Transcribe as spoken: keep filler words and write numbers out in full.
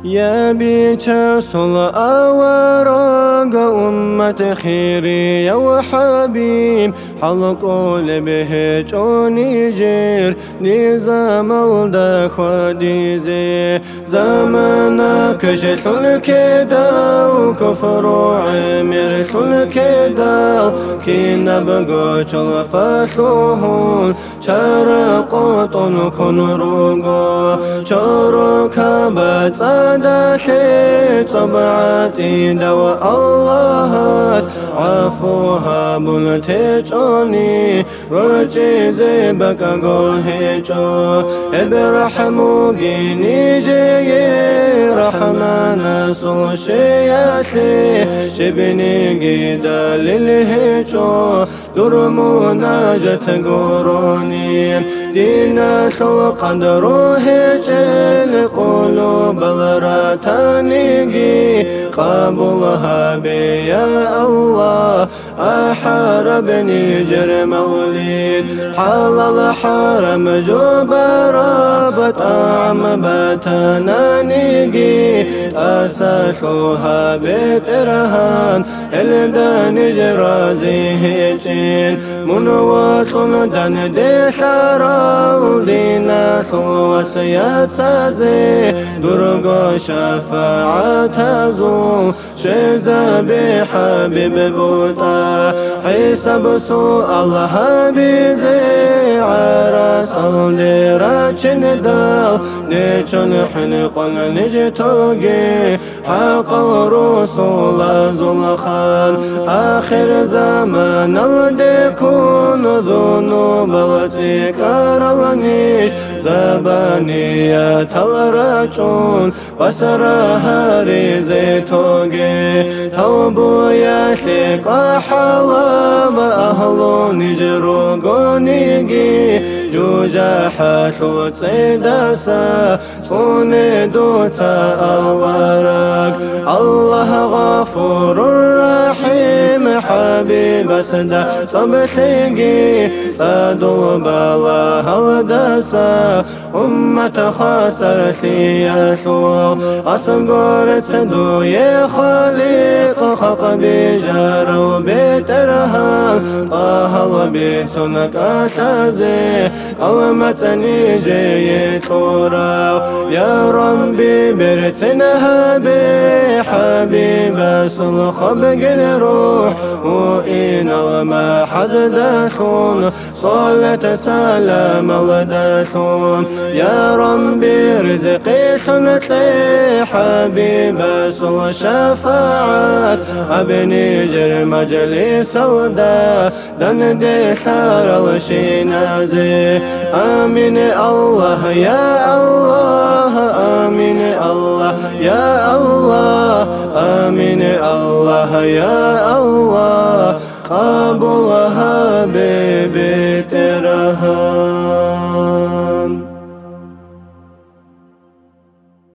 يا بيتش صل أوراق أمة خيري يا وحبيب حلقوا لبه جوني جير نظام الدا خديزي زمانك شل كدال كفر عمر شل كدال كي نبقى شل فشلوهون شرقوت كن روغو شرك بتصدى داشي صبعتي دوا الله عفوها بلتجوني رجي زبك قوهجو ابرحمو جيني جي رحمن سوشياتي شبني قيدا للهجو درمو ناجت قروني دينا خلق قدروه جل قلوب الرتانيجي قبولها بي يا الله أحاربني جر موليد حلال حرم جبرا بطعم بتنانيجي أساسوها بترهان الدان جرازي هيجين منوات دان دي شرال دينا خوات سياد سازي درغو شفاعة زو شيزا بحبيب بوتا حساب سوء الله بيزي عرس الدراجن دال نيشن حنقن نجتوغي حق ورسول زلخان آخر زمان الدكون ذنوب التكار النيش زبانية الرجون وسرها رزيتوغي توبو يشيق حلام أهلو نجرو قونيجي جوجا حشو تسيداسا صوني دوتا أورك الله غفور رحيم حبيب سدا صبحيجي صدو بلا هلداسا أمة خاسر يشوال أصغر تدو يا خالق خلق بجارو بترهال طاهل بسنك أشازي قومتني جي تورا يا ربي برتنها بحبيب سلخ بقل روح وإن الما حزدشون صلاة سلام الدشون يا ربي رزقي شنتي حبيب سل شفاعات أبني جر مجلس الدا دن دي شار الشينازي آمين الله يا الله آمين الله يا الله آمين الله يا الله قبولها ببترها.